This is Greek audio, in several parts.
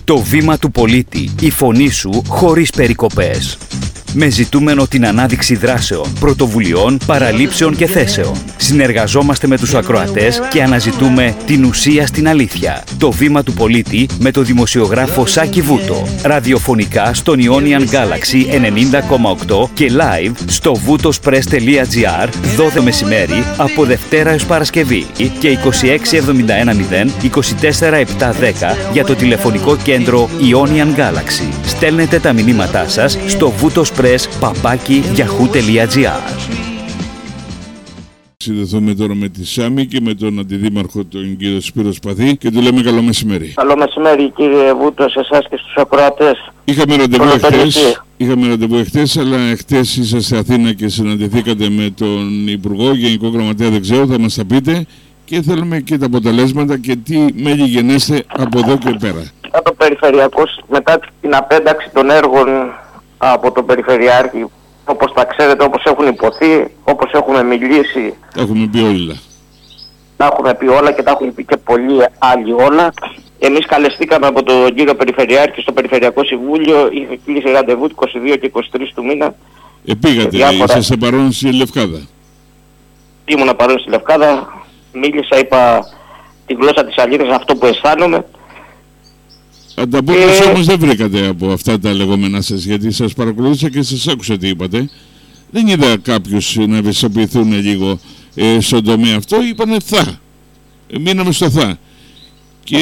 Το βήμα του πολίτη, η φωνή σου χωρίς περικοπές. Με ζητούμενο την ανάδειξη δράσεων, πρωτοβουλειών, παραλήψεων και θέσεων. Συνεργαζόμαστε με τους ακροατές και αναζητούμε την ουσία στην αλήθεια. Το βήμα του πολίτη με το δημοσιογράφο Σάκη Βούτο. Ραδιοφωνικά στον Ionian Galaxy 90,8 και live στο voutospress.gr 12 μεσημέρι από Δευτέρα έως Παρασκευή και 26710 24710 για το τηλεφωνικό κέντρο Ionian Galaxy. Στέλνετε τα μηνύματά σας στο voutospress@yahoo.gr. Συνδεθούμε τώρα με τη Σάμι και με τον αντιδήμαρχο τον κύριο Σπύρο Σπαθή και του λέμε καλό μεσημέρι. Καλό μεσημέρι κύριε Βούτο, σε εσάς και στους ακροατές. Είχαμε ραντεβού εχθές, αλλά εχθές είσαστε σε Αθήνα και συναντηθήκατε με τον Υπουργό, Γενικό Γραμματέα, δεν ξέρω, θα μας τα πείτε και θέλουμε και τα αποτελέσματα και τι μέλη γενέστε από εδώ και πέρα. Το Περιφερειακός, μετά την απένταξη των έργων από τον Περιφερειάρχη, όπως τα ξέρετε, όπως έχουν υποθεί, όπως έχουμε μιλήσει. Τα έχουμε πει όλα. Τα έχουμε πει όλα και τα έχουν πει και πολλοί άλλοι όλα. Εμείς καλεστήκαμε από τον κύριο Περιφερειάρχη στο Περιφερειακό Συμβούλιο, είχε κλείσει ραντεβού 22 και 23 του μήνα. Πήγατε, είσαστε παρόν στη Λευκάδα. Ήμουνα παρόν στη Λευκάδα, μίλησα, είπα τη γλώσσα της αλήθειας, αυτό που αισθάνομαι. Ανταπόκριση όμως δεν βρήκατε από αυτά τα λεγόμενά σας, γιατί σας παρακολούθησα και σας άκουσα τι είπατε. Δεν είδα κάποιους να ευαισθητοποιηθούν λίγο στον τομέα αυτό, είπανε θα. Μείναμε στο θα. Και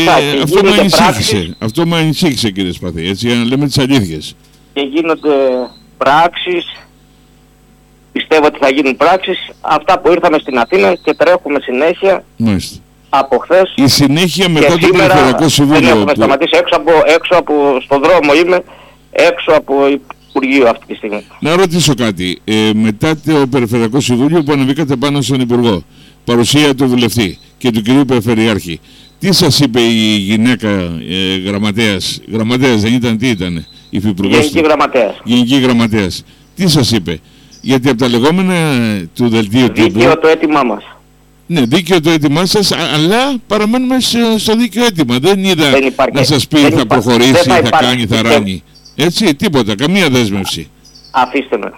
αυτό με ανησύχησε κύριε Σπαθή, έτσι, για να λέμε τις αλήθειες. Και γίνονται πράξεις, πιστεύω ότι θα γίνουν πράξεις, αυτά που ήρθαμε στην Αθήνα και τρέχουμε συνέχεια. Μάλιστα. Από χθες. Η συνέχεια μετά το Περιφερειακό Συμβούλιο. Δεν έχουμε σταματήσει, έξω από στον δρόμο είμαι, έξω από Υπουργείο αυτή τη στιγμή. Να ρωτήσω κάτι. Μετά το Περιφερειακό Συμβούλιο που ανεβήκατε πάνω στον Υπουργό, παρουσία του βουλευτή και του κυρίου Περιφερειάρχη, τι σας είπε η γυναίκα γραμματέας δεν ήταν, τι ήταν, υφυπουργός? Γενική γραμματέας. Τι σας είπε? Γιατί από τα λεγόμενα του δελτίου τύπου. Δίκαιο το αίτημά μας. Ναι, δίκαιο το αίτημά σας, αλλά παραμένουμε στο δίκαιο αίτημα. Δεν είδα να σας πει θα προχωρήσει, θα κάνει, θα ράνει. Έτσι, τίποτα, καμία δέσμευση. Αφήστε με.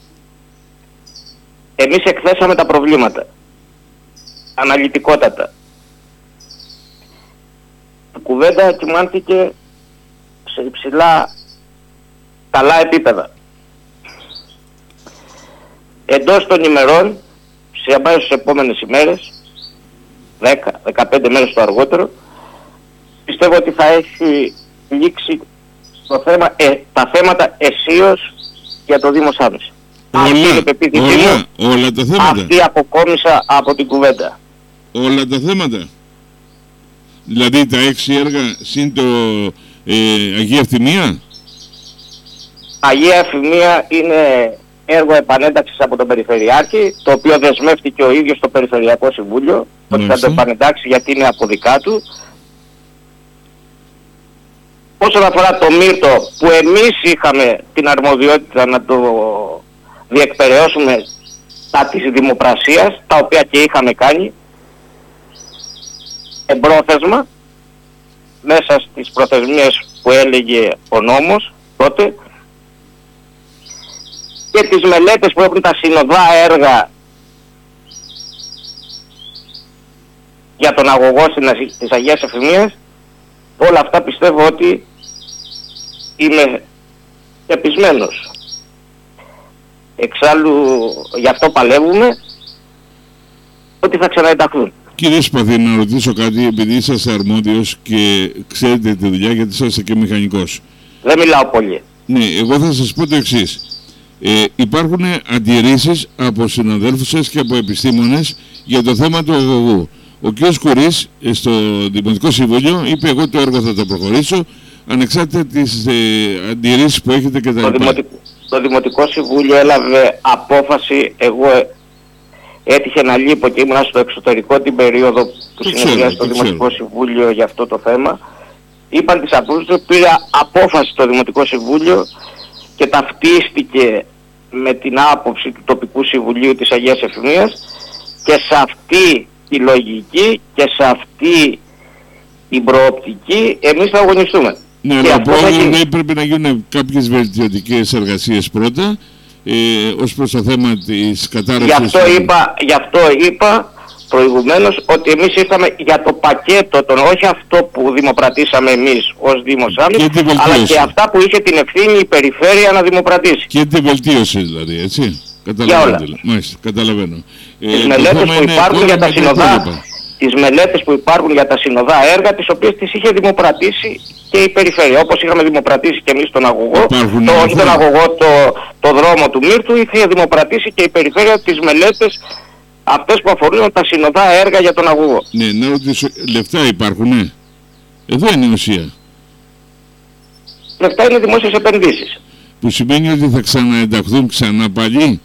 Εμείς εκθέσαμε τα προβλήματα. Αναλυτικότατα. Η κουβέντα κυμάνθηκε σε υψηλά καλά επίπεδα. Εντός των ημερών, σε αμέσως επόμενες ημέρες, 10-15 μέρες το αργότερο, πιστεύω ότι θα έχει λήξει το θέμα, τα θέματα αισίως για το Δήμο Σάμης. Όλα τα θέματα. Αυτή αποκόμισα από την κουβέντα. Όλα τα θέματα. Δηλαδή τα 6 έργα συν το Αγία Ευθυμία. Αγία Ευθυμία είναι έργο επανένταξης από τον Περιφερειάρχη, το οποίο δεσμεύτηκε ο ίδιος στο Περιφερειακό Συμβούλιο, ότι θα το επανεντάξει γιατί είναι από δικά του. Όσον αφορά το Μύρτο, που εμείς είχαμε την αρμοδιότητα να το διεκπεραιώσουμε τα της δημοπρασίας, τα οποία και είχαμε κάνει εμπρόθεσμα, μέσα στις προθεσμίες που έλεγε ο νόμος τότε, και τις μελέτες που έχουν τα συνοδά έργα για τον αγωγό της Αγίας Ευθυμίας, όλα αυτά πιστεύω ότι είμαι πεπισμένος. Εξάλλου γι' αυτό παλεύουμε, ότι θα ξαναενταχθούν. Κύριε Σπαθή, να ρωτήσω κάτι, επειδή είσαστε αρμόδιος και ξέρετε τη δουλειά, γιατί είσαστε και μηχανικός. Δεν μιλάω πολύ. Ναι, εγώ θα σας πω το εξής. Υπάρχουν αντιρρήσεις από συναδέλφους σας και από επιστήμονες για το θέμα του αγωγού. Ο κ. Κουρής στο Δημοτικό Συμβούλιο είπε εγώ το έργο θα το προχωρήσω ανεξάρτητα τις αντιρρήσεις που έχετε και τα λοιπά. Το Δημοτικό Συμβούλιο έλαβε απόφαση, εγώ έτυχε να λείπω και ήμουν στο εξωτερικό την περίοδο που συνεδριάζει το Δημοτικό Συμβούλιο για αυτό το θέμα. Είπαν τις απόψεις, πήρε απόφαση το Δημοτικό Συμβούλιο και ταυτίστηκε με την άποψη του τοπικού συμβουλίου της Αγίας Ευθυμίας και σε αυτή τη λογική και σε αυτή την προοπτική εμείς θα αγωνιστούμε. Ναι, αλλά ο πρόεδρος λέει πρέπει να γίνουν κάποιες βελτιωτικές εργασίες πρώτα, ως προς το θέμα της κατάρρευσης. Γι' αυτό είπα προηγουμένως ότι εμείς ήρθαμε για το πακέτο, όχι αυτό που δημοπρατήσαμε εμείς ως Δήμος Σάμις, αλλά και αυτά που είχε την ευθύνη η περιφέρεια να δημοπρατήσει. Και τη βελτίωση δηλαδή, έτσι. Καταλαβαίνω. Τις μελέτες που υπάρχουν για τα συνοδά, τις μελέτες που υπάρχουν για τα συνοδά έργα, τις οποίες τις είχε δημοπρατήσει και η περιφέρεια. Όπως είχαμε δημοπρατήσει και εμείς τον αγωγό, όχι τον αγωγό, το δρόμο του Μύρτου, είχε δημοπρατήσει και η περιφέρεια τις μελέτες αυτές που αφορούν τα συνοδά έργα για τον αγωγό. Ναι, να ρωτήσω, λεφτά υπάρχουνε? Εδώ είναι η ουσία. Λεφτά είναι δημόσιες επενδύσεις. Που σημαίνει ότι θα ξαναενταχθούν ξανά πάλι?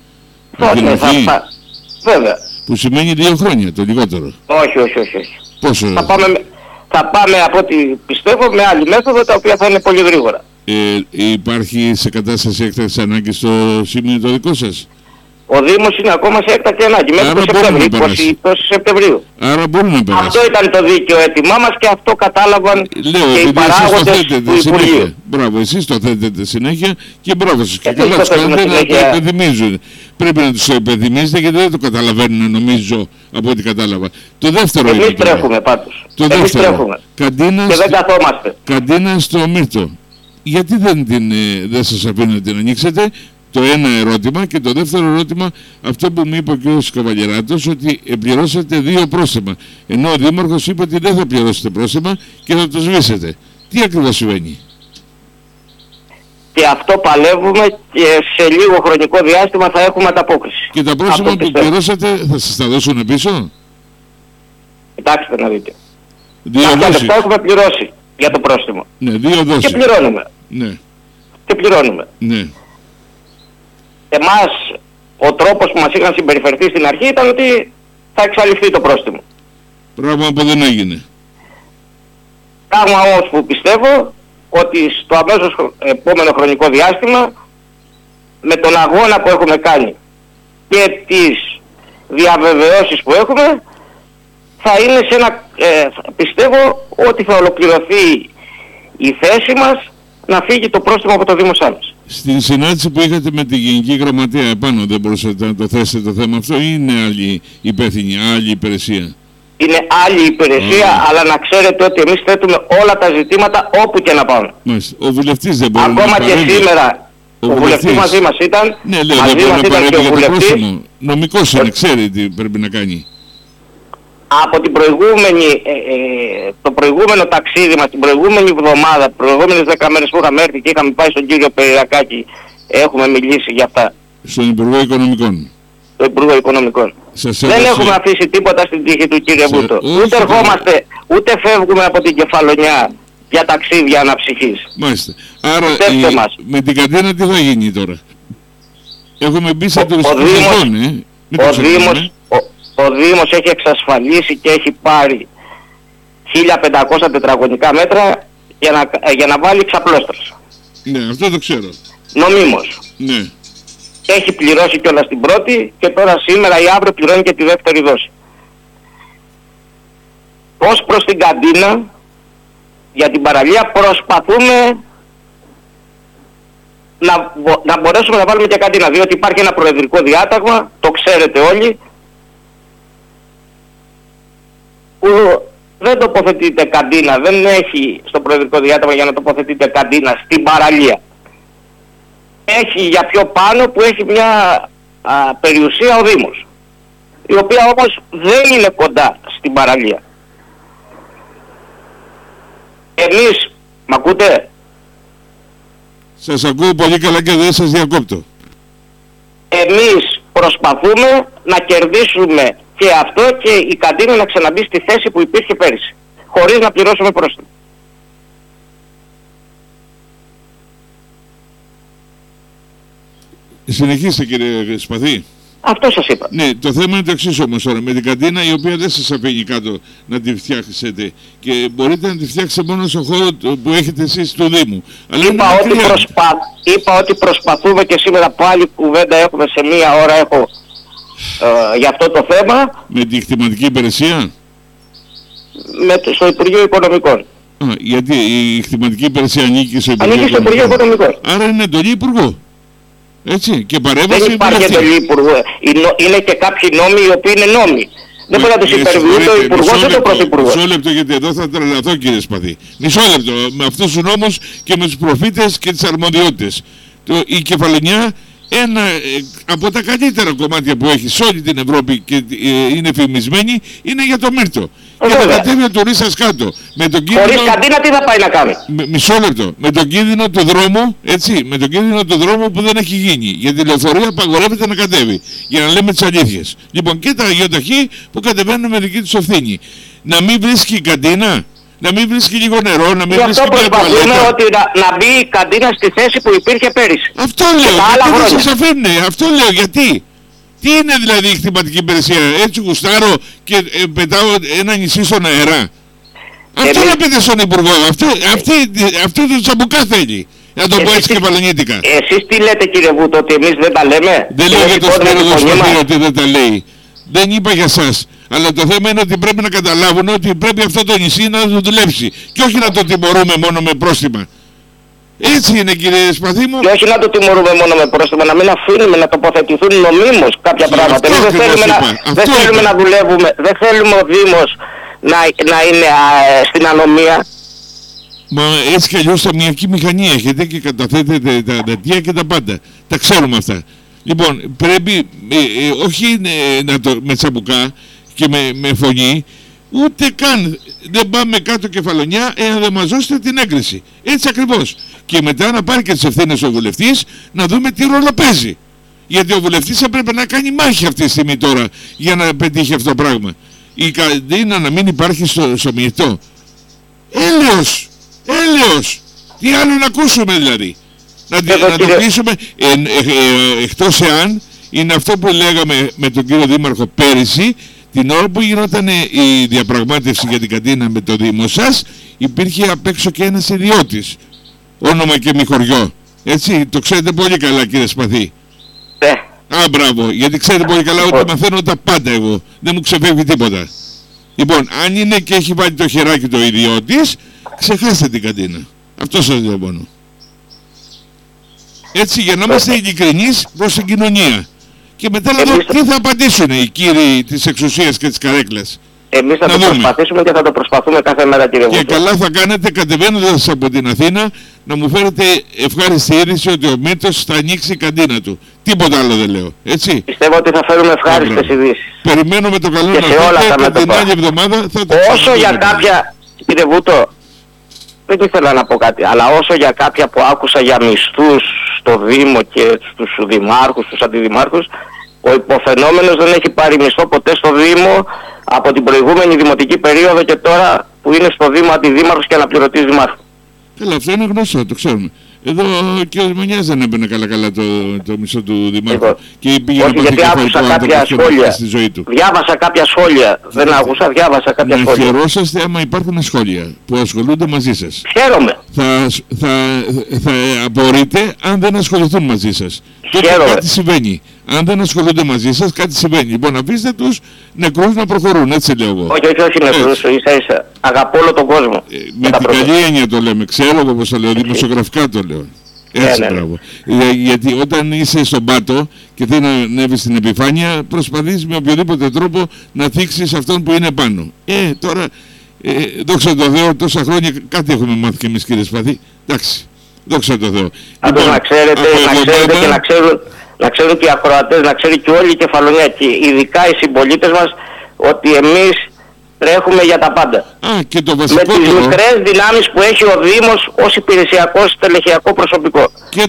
Βέβαια. Που σημαίνει 2 χρόνια το λιγότερο. Όχι. Πόσο? Θα πάμε από ό,τι πιστεύω με άλλη μέθοδο, τα οποία θα είναι πολύ γρήγορα. Υπάρχει σε κατάσταση έκτακτης ανάγκης στο σημείο το δικό σας? Ο Δήμος είναι ακόμα σε έκτακτη ανάγκη μέχρι το Σεπτέμβριο, 20 Σεπτεμβρίου. Άρα μπορεί να περάσει. Αυτό ήταν το δίκαιο αίτημά μας και αυτό κατάλαβαν και οι παράγοντες του Υπουργείου. Μπράβο, εσείς το θέτετε συνέχεια και μπράβο σας. Και καλά τους κάνετε να το υπενθυμίζουν. Πρέπει να τους το υπενθυμίζετε γιατί δεν το καταλαβαίνουν, νομίζω, από ό,τι κατάλαβα. Το δεύτερο είναι. Εμείς τρέχουμε πάντως. Εμείς τρέχουμε. Και δεν καθόμαστε. Καντίνα στο Μύρτο. Γιατί δεν σας αφήνω να την ανοίξετε? Το ένα ερώτημα. Και το δεύτερο ερώτημα, αυτό που μου είπε ο κ. Καβαλιεράτος, ότι πληρώσατε 2 πρόστιμα. Ενώ ο Δήμαρχος είπε ότι δεν θα πληρώσετε πρόστιμα και θα το σβήσετε. Τι ακριβώς συμβαίνει? Και αυτό παλεύουμε και σε λίγο χρονικό διάστημα θα έχουμε ανταπόκριση. Και τα πρόστιμα που πληρώσατε θα σας τα δώσουν πίσω? Κοιτάξτε να δείτε. 2 δόσεις. Τα έχουμε πληρώσει για το πρόστιμο. Ναι, 2 δόσεις. Και πληρώνουμε. Ναι. Και πληρώνουμε. Ναι. Εμάς ο τρόπος που μας είχαν συμπεριφερθεί στην αρχή ήταν ότι θα εξαλειφθεί το πρόστιμο. Πράγμα που δεν έγινε. Πράγμα όμως που πιστεύω ότι στο αμέσως επόμενο χρονικό διάστημα, με τον αγώνα που έχουμε κάνει και τις διαβεβαιώσεις που έχουμε, θα είναι σε ένα, πιστεύω ότι θα ολοκληρωθεί η θέση μας να φύγει το πρόστιμο από το Δήμο Σάμις. Στην συνάντηση που είχατε με τη Γενική Γραμματεία επάνω, δεν μπορούσατε να το θέσετε το θέμα αυτό, ή είναι άλλη υπεύθυνη, άλλη υπηρεσία? Είναι άλλη υπηρεσία, αλλά να ξέρετε ότι εμείς θέτουμε όλα τα ζητήματα όπου και να πάμε. Μάλιστα. Ο βουλευτής δεν μπορεί ακόμα να και σήμερα ο βουλευτής μαζί μας ήταν. Ναι, λέω, δεν μπορεί να παρέμβει για το πρόστιμο. Νομικός είναι, ξέρει τι πρέπει να κάνει. Από την το προηγούμενο ταξίδι μας, την προηγούμενη εβδομάδα, τις προηγούμενες 10 μέρες που είχαμε έρθει και είχαμε πάει στον κύριο Περιακάκη, έχουμε μιλήσει για αυτά. Στον Υπουργό Οικονομικών. Το Υπουργό Οικονομικών. Δεν έχουμε αφήσει τίποτα στην τύχη του κύριε Βούτο. Ούτε ερχόμαστε, ούτε φεύγουμε από την Κεφαλονιά για ταξίδια αναψυχής. Μάλιστα. Άρα με την καντίνα τι θα γίνει τώρα? Έχουμε μπει σε τουριστικό ζώνη. Ο Δήμος έχει εξασφαλίσει και έχει πάρει 1500 τετραγωνικά μέτρα για να βάλει ξαπλώστρωση. Ναι, αυτό το ξέρω. Νομίμως. Ναι. Έχει πληρώσει κιόλας την πρώτη και τώρα σήμερα ή αύριο πληρώνει και τη δεύτερη δόση. Ως προς την καντίνα, για την παραλία προσπαθούμε να μπορέσουμε να βάλουμε και καντίνα, διότι υπάρχει ένα προεδρικό διάταγμα, το ξέρετε όλοι, που δεν τοποθετείται καντίνα, δεν έχει στο προεδρικό διάταγμα για να τοποθετείται καντίνα στην παραλία. Έχει για πιο πάνω που έχει μια περιουσία ο Δήμος, η οποία όμως δεν είναι κοντά στην παραλία. Εμείς, μ' ακούτε? Σας ακούω πολύ καλά και δεν σας διακόπτω. Εμείς προσπαθούμε να κερδίσουμε και αυτό και η καντίνα να ξαναμπεί στη θέση που υπήρχε πέρυσι, χωρίς να πληρώσουμε πρόστιμο. Συνεχίστε κύριε Σπαθή. Αυτό σας είπα. Ναι, το θέμα είναι το εξής όμως τώρα. Με την καντίνα η οποία δεν σας αφήνει κάτω να τη φτιάξετε και μπορείτε να τη φτιάξετε μόνο στον χώρο που έχετε εσείς του Δήμου. Αλλά είπα ότι προσπαθούμε και σήμερα πάλι κουβέντα έχουμε σε μία ώρα για αυτό το θέμα. Με τη κτηματική υπηρεσία. Στο Υπουργείο Οικονομικών. Γιατί η κτηματική υπηρεσία ανήκει στο Υπουργείο Οικονομικών. Άρα είναι εντολή Υπουργού. Έτσι, και παρέμβαση. Δεν υπάρχει εντολή Υπουργού. Είναι και κάποιοι νόμοι οι οποίοι είναι νόμοι. Δεν μπορεί να τους υπερβιούν ο Υπουργός ή το Πρωθυπουργός. Μισό λεπτό, γιατί εδώ θα τρελαθώ, κύριε Σπαθή. Μισό λεπτό, με αυτούς τους νόμους και με τους προφήτες και τις αρμοδιότητες. Η Κεφαλονιά, ένα από τα καλύτερα κομμάτια που έχει σε όλη την Ευρώπη και είναι φημισμένη, είναι για το Μύρτο. Και θα κατέβει ο τουρίστας κάτω. Χωρίς καντίνα τι θα πάει να κάνει. Μισό λεπτό. Με τον κίνδυνο του δρόμου, έτσι, με τον κίνδυνο του δρόμου που δεν έχει γίνει. Γιατί η λεωφορεία απαγορεύεται να κατέβει. Για να λέμε τις αλήθειες. Λοιπόν, και τα αγιοταχή που κατεβαίνουν με δική τους ευθύνη. Να μην βρίσκει η καντίνα, να μην βρίσκει λίγο νερό, να μην βρίσκει μια τουαλέτα. Προσπαθούμε ότι να μπει η καντίνα στη θέση που υπήρχε πέρυσι. Αυτό λέω. Γιατί δεν σας αφήνουν. Αυτό λέω. Γιατί. Τι είναι δηλαδή η κτηματική υπηρεσία, έτσι γουστάρω και πετάω ένα νησί στον αέρα. Αυτό να πείτε στον Υπουργό, αυτό το τσαμπουκά θέλει. Να το πω έτσι κεφαλονίτικα. Εσείς τι λέτε, κύριε Βούτο, ότι εμείς δεν τα λέμε? Δεν λέω για το Σπύρο ότι δεν τα λέει. Δεν είπα για σας. Αλλά το θέμα είναι ότι πρέπει να καταλάβουν ότι πρέπει αυτό το νησί να το δουλέψει. Και όχι να το τιμωρούμε μόνο με πρόστιμα. Έτσι είναι, κύριε Σπαθή μου. Και όχι να το τιμωρούμε μόνο με πρόστιμα, να μην αφήνουμε να τοποθετηθούν νομίμως κάποια πράγματα. Εμείς δεν θέλουμε να δουλεύουμε, δεν θέλουμε ο Δήμος να είναι στην ανομία. Μα έτσι κι αλλιώς ταμιακή μηχανή έχετε και καταθέτετε τα δελτία και τα πάντα. Τα ξέρουμε αυτά. Λοιπόν, πρέπει όχι με τσαμπουκά και με φωνή, ούτε καν δεν πάμε κάτω Κεφαλονιά εάν δεν μας δώσετε την έγκριση. Έτσι ακριβώς. Και μετά να πάρει και τις ευθύνες ο βουλευτής να δούμε τι ρόλο παίζει. Γιατί ο βουλευτής θα πρέπει να κάνει μάχη αυτή τη στιγμή τώρα για να πετύχει αυτό το πράγμα. Η καντίνα να μην υπάρχει στο Μυρτό. Έλεος! Έλεος! Τι άλλο να ακούσουμε δηλαδή. Να το κλείσουμε εκτός εάν είναι αυτό που λέγαμε με τον κύριο Δήμαρχο πέρυσι. Την ώρα που γινόταν η διαπραγμάτευση για την καντίνα με το Δήμο σας, υπήρχε απ' έξω και ένας ιδιώτης, όνομα και μη χωριό. Έτσι, το ξέρετε πολύ καλά, κύριε Σπαθή. Α, μπράβο, γιατί ξέρετε πολύ καλά ότι μαθαίνω τα πάντα εγώ. Δεν μου ξεφεύγει τίποτα. Λοιπόν, αν είναι και έχει βάλει το χεράκι το ιδιώτης, ξεχάστε την καντίνα. Αυτό σας λέω μόνο. Έτσι, για να είμαστε ειλικρινείς προς την κοινωνία. Και μετά να δω τι θα απαντήσουν οι κύριοι της εξουσίας και της καρέκλας. Εμείς θα το προσπαθήσουμε και θα το προσπαθούμε κάθε μέρα, κύριε Βούτο. Και καλά θα κάνετε κατεβαίνοντας από την Αθήνα να μου φέρετε ευχάριστη είδηση ότι ο Μύρτος θα ανοίξει η καντίνα του. Τίποτα άλλο δεν λέω. Έτσι. Πιστεύω ότι θα φέρουμε ευχάριστες ειδήσεις. Περιμένω με το καλό να φέρετε και την άλλη εβδομάδα θα το όσο για κάποια, κύριε Βούτο, δεν ήθελα να πω κάτι, αλλά όσο για κάποια που άκουσα για μισθούς στο Δήμο και στους δημάρχους, στους αντιδημάρχους, ο υποφαινόμενος δεν έχει πάρει μισθό ποτέ στο Δήμο από την προηγούμενη δημοτική περίοδο και τώρα που είναι στο Δήμο αντιδήμαρχος και αναπληρωτής δημάρχου. Καλά, αυτό είναι γνωστό, το ξέρουμε. Εδώ και ο Μενιάς δεν έμπαινε καλά το μισθό του δημάρχου. Και πήγε όχι, γιατί άκουσα κάποια σχόλια. Στη ζωή του. Διάβασα κάποια σχόλια. Δεν άκουσα, διάβασα κάποια σχόλια. Να χαιρόσαστε άμα υπάρχουν σχόλια που ασχολούνται μαζί σας. Χαίρομαι. Θα απορείτε αν δεν ασχοληθούν μαζί σας. Τότε κάτι συμβαίνει. Αν δεν ασχολούνται μαζί σας, κάτι συμβαίνει. Λοιπόν, αφήστε τους νεκρούς να προχωρούν, έτσι λέω εγώ. Όχι νεκρούς, ίσα-ίσα. Αγαπώ όλο τον κόσμο. Με την καλή έννοια το λέμε. Ξέρω εγώ πώς το λέω, δημοσιογραφικά το λέω. Έτσι, μπράβο. Γιατί όταν είσαι στον πάτο και θέλει να ανέβεις στην επιφάνεια, προσπαθείς με οποιοδήποτε τρόπο να θίξεις αυτόν που είναι πάνω. Τώρα, δόξα τω Θεώ, τόσα χρόνια κάτι έχουμε μάθει και εμείς, κύριε Σπαθή. Εντάξει, δόξα τω Θεώ. Λοιπόν, να ξέρετε και να ξέρουν και οι ακροατές, να ξέρει και όλη η Κεφαλονιά και ειδικά οι συμπολίτες μας ότι εμείς τρέχουμε για τα πάντα. Και το με τις μικρές δυνάμεις που έχει ο Δήμος ως υπηρεσιακό στελεχειακό προσωπικό.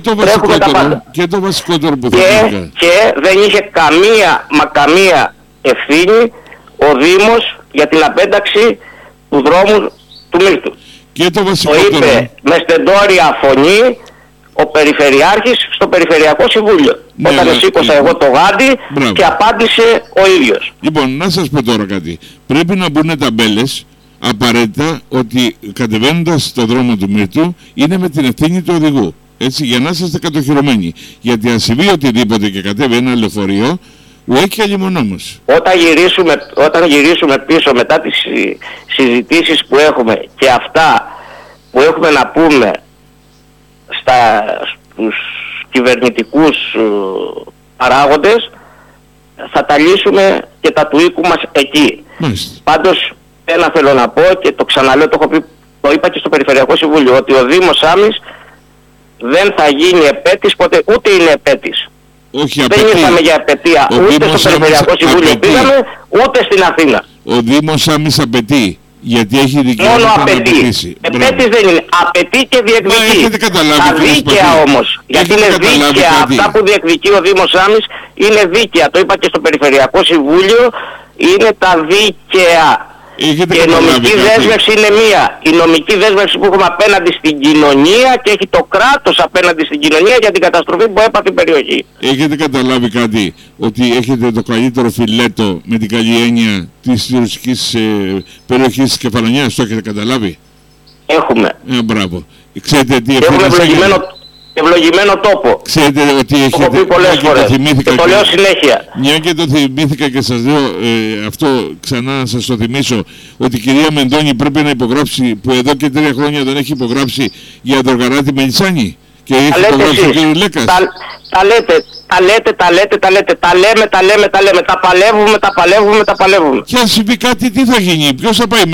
Και το βασικότερο που θα έλεγα. Και δεν είχε καμία ευθύνη ο Δήμος για την απένταξη του δρόμου του Μύρτου. Και το βασικότερο. Το είπε με στεντόρια φωνή ο Περιφερειάρχης στο Περιφερειακό Συμβούλιο. Όταν σήκωσα εγώ το γάντι και απάντησε ο ίδιος. Λοιπόν, να σας πω τώρα κάτι. Πρέπει να μπουν ταμπέλες απαραίτητα ότι κατεβαίνοντας στο δρόμο του Μύρτου είναι με την ευθύνη του οδηγού. Έτσι, για να είστε κατοχυρωμένοι. Γιατί αν συμβεί οτιδήποτε και κατέβει ένα λεωφορείο, ουέκια λιμονόμος. Όταν γυρίσουμε πίσω μετά τις συζητήσεις που έχουμε και αυτά που έχουμε να πούμε στους κυβερνητικούς παράγοντες, θα τα λύσουμε και τα του οίκου μας εκεί. Πάντως ένα θέλω να πω και το ξαναλέω, το είπα και στο Περιφερειακό Συμβούλιο, ότι ο Δήμος Σάμης δεν θα γίνει επέτης ποτέ, ούτε είναι επέτης. Όχι, δεν ήρθαμε για επετεία ούτε στο Περιφερειακό Συμβούλιο πήγαμε, ούτε στην Αθήνα. Ο Δήμος Σάμης απαιτεί, γιατί έχει δικαίωμα μόνο να απαιτεί. Επέτης δεν είναι. Απαιτεί και διεκδικεί. Τα δίκαια όμως. Γιατί είναι δίκαια. Αυτά που διεκδικεί ο Δήμος Σάμης είναι δίκαια. Το είπα και στο Περιφερειακό Συμβούλιο. Είναι τα δίκαια. Και η νομική δέσμευση είναι μία. Η νομική δέσμευση που έχουμε απέναντι στην κοινωνία, και έχει το κράτος απέναντι στην κοινωνία για την καταστροφή που έπαθε η περιοχή. Έχετε καταλάβει κάτι, ότι έχετε το καλύτερο φιλέτο, με την καλή έννοια, της ρωσικής περιοχής της Κεφαλονιάς? Το έχετε καταλάβει? Έχουμε. Μπράβο. Ξέρετε τι έχουμε ευλογημένο τόπο. Ξέρετε ότι έχετε... Το έχω πει πολλές φορές και το λέω συνέχεια. Μια και το θυμήθηκα και σας λέω αυτό ξανά να σας το θυμίσω, ότι η κυρία Μεντώνη πρέπει να υπογράψει, που εδώ και 3 χρόνια δεν έχει υπογράψει, για το Γαράτη Μελισσάνη, και έχει υπογράψει ο κύριος Λέκας. Τα λέτε, τα λέμε, τα παλεύουμε. Και αν συμβεί κάτι, τι θα γίνει? Ποιος θα πάει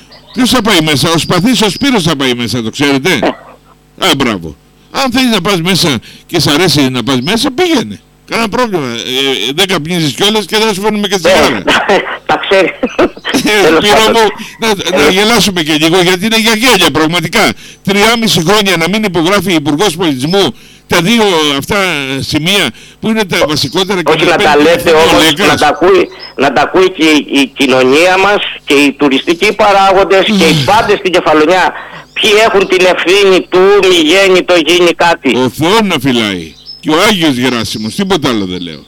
μέσα? Ο Σπαθής, ο Σπύρος θα πάει μέσα, το ξέρετε? Μπράβο. Αν θέλεις να πας μέσα και σ' αρέσει να πας μέσα, πήγαινε. Κανένα πρόβλημα. Δεν καπνίζεις κιόλας και δεν σου φέρνουμε και τσιγάρα. Τα ξέρει. Σπύρο μου, να γελάσουμε και λίγο, γιατί είναι για γέλια πραγματικά. 3,5 χρόνια να μην υπογράφει Υπουργός Πολιτισμού τα 2 αυτά σημεία που είναι τα βασικότερα. Όχι, να τα λέτε όμως, να τα ακούει και η κοινωνία μας και οι τουριστικοί παράγοντες και οι πάντες στην Κεφαλονιά. Ποιοι έχουν την ευθύνη του μη γέννητο γίνει κάτι? Ο Θεός να φυλάει. Και ο Άγιος Γεράσιμος. Τίποτα άλλο δεν λέω.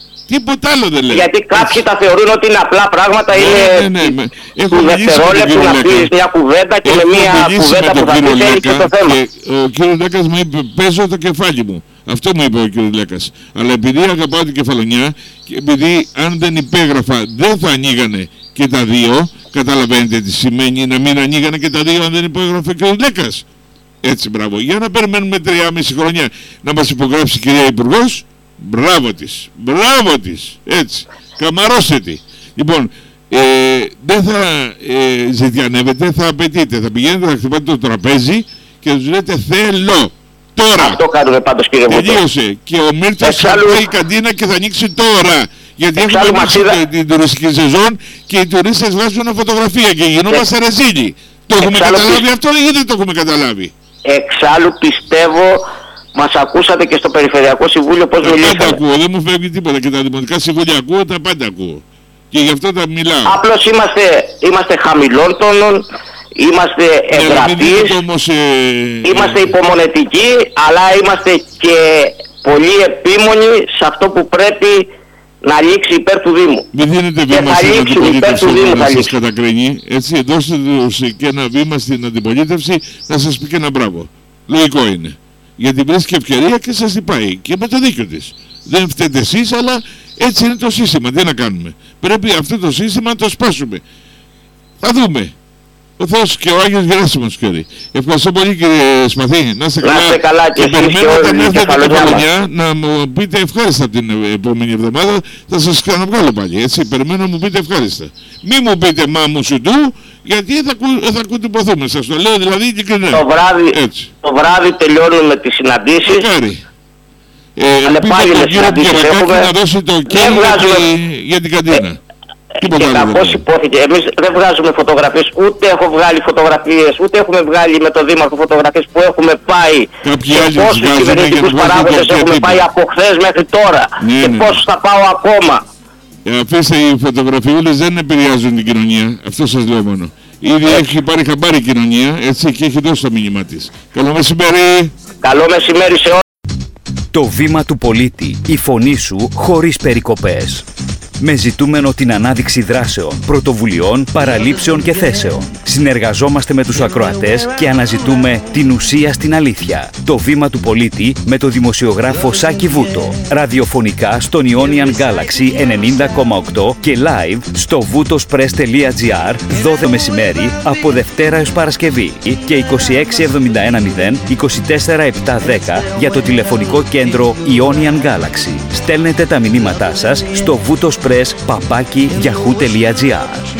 Γιατί κάποιοι τα θεωρούν ότι είναι απλά πράγματα, είναι του δευτερόλεπτου να πεις μια κουβέντα και με μια κουβέντα που θα πεις έλειξε το θέμα. Και ο κύριος Λέκας μου είπε, παίζω το κεφάλι μου. Αυτό μου είπε ο κύριος Λέκας. Αλλά επειδή αγαπάω την Κεφαλονιά και επειδή αν δεν υπέγραφα δεν θα ανοίγανε και τα 2, καταλαβαίνετε τι σημαίνει να μην ανοίγανε και τα 2 αν δεν υπέγραφε ο κύριος Λέκας? Έτσι, μπράβο. Για να περιμένουμε 3,5 χρόνια να μας υπογράψει η κυρία Υπουργός. Μπράβο της, έτσι, καμαρώστε τη. Λοιπόν, δεν θα ζητιανεύετε, θα απαιτείτε, θα πηγαίνετε, θα χτυπάτε το τραπέζι και τους λέτε θέλω τώρα. Αυτό κάνουμε πάντως, κύριε Βούτο. Τελείωσε. Και ο Μίρτος θα πάει η καντίνα και θα ανοίξει τώρα. Γιατί έχουμε ανοίξει την τουριστική σεζόν και οι τουρίστες βγάζουν φωτογραφία και γινόμαστε ρεζίλοι. Το έχουμε καταλάβει αυτό ή δεν το έχουμε καταλάβει? Εξάλλου πιστεύω μας ακούσατε και στο Περιφερειακό Συμβούλιο πώς μιλήσαμε. Πάντα ακούω, δεν μου φεύγει τίποτα και τα δημοτικά συμβούλια ακούω, τα πάντα ακούω. Και γι' αυτό τα μιλάω. Απλώς είμαστε χαμηλών τόνων, είμαστε ευγρατείς, είμαστε υπομονετικοί, αλλά είμαστε και πολύ επίμονοι σε αυτό που πρέπει να λήξει υπέρ του Δήμου. Μην δίνετε βήμα στην αντιπολίτευση να σας κατακρίνει. Έτσι, δώστε τους και ένα βήμα στην αντιπολίτευση να σας πει και ένα μπράβο. Λογικό είναι. Γιατί βρίσκει ευκαιρία και σας την πάει. Και με το δίκιο της. Δεν φταίτε εσείς, αλλά έτσι είναι το σύστημα. Τι να κάνουμε? Πρέπει αυτό το σύστημα να το σπάσουμε. Θα δούμε. Ο Θεός και ο Άγιος Γεράσιμος ξέρει. Ευχαριστώ πολύ, κύριε Σπαθή. Να είστε καλά. Και περιμένω όταν έρθετε την Κεφαλονιά να μου πείτε ευχάριστα την επόμενη εβδομάδα. Θα σας ξαναβγάλω πάλι. Έτσι. Περιμένω να μου πείτε ευχάριστα. Μη μου πείτε μα μου σου του, γιατί θα κουτυπωθούμε. Σας το λέω δηλαδή ειλικρινά. Το βράδυ τελειώνουμε τις συναντήσεις. Μακάρι. Ελπίζω τον κύριο Πιερακάκη να δώσει το κέντρο για την καντίνα. Και καθώς υπόθηκε, εμείς δεν βγάζουμε φωτογραφίες, ούτε έχω βγάλει φωτογραφίες, ούτε έχουμε βγάλει με τον Δήμαρχο φωτογραφίες που έχουμε πάει. Και πόσους κυβερνητικούς παράγοντες έχουμε πάει από χθες μέχρι τώρα. Και πόσους θα πάω ακόμα. Αφήστε, οι φωτογραφιούλες δεν επηρεάζουν την κοινωνία, αυτό σας λέω μόνο. Ήδη έχει πάρει χαμπάρι η κοινωνία, έτσι, και έχει δώσει το μήνυμα της. Καλό μεσημέρι. Καλό μεσημέρι σε όλους. Το βήμα του πολίτη, η φωνή σου χωρίς περικοπές. με ζητούμενο την ανάδειξη δράσεων, πρωτοβουλειών, παραλήψεων και θέσεων. Συνεργαζόμαστε με τους ακροατές και αναζητούμε την ουσία στην αλήθεια. Το βήμα του πολίτη με το δημοσιογράφο Σάκη Βούτο. Ραδιοφωνικά στον Ionian Galaxy 90,8 και live στο voutospress.gr 12 μεσημέρι από Δευτέρα έως Παρασκευή και 26710 24710 για το τηλεφωνικό κέντρο Ionian Galaxy. Στέλνετε τα μηνύματά σας στο voutospress@yahoo.gr.